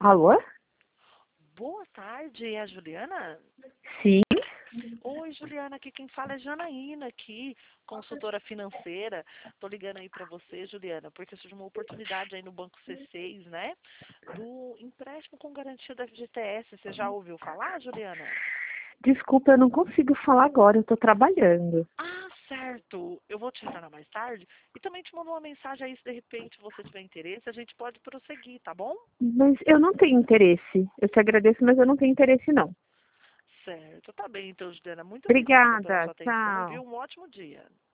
Alô? Boa tarde, é a Juliana? Sim. Oi, Juliana, aqui quem fala é Janaína, aqui, consultora financeira. Tô ligando aí para você, Juliana, porque surgiu uma oportunidade aí no Banco C6, né? Do empréstimo com garantia da FGTS. Você já ouviu falar, Juliana? Desculpa, eu não consigo falar agora, eu tô trabalhando. Ah, certo. Eu vou te retornar mais tarde e também te mando uma mensagem aí se de repente você tiver interesse, a gente pode prosseguir, tá bom? Mas eu não tenho interesse. Eu te agradeço, mas eu não tenho interesse, não. Certo. Tá bem, então, Juliana. Muito obrigada pela Obrigada, sua atenção, tchau. viu? Um ótimo dia.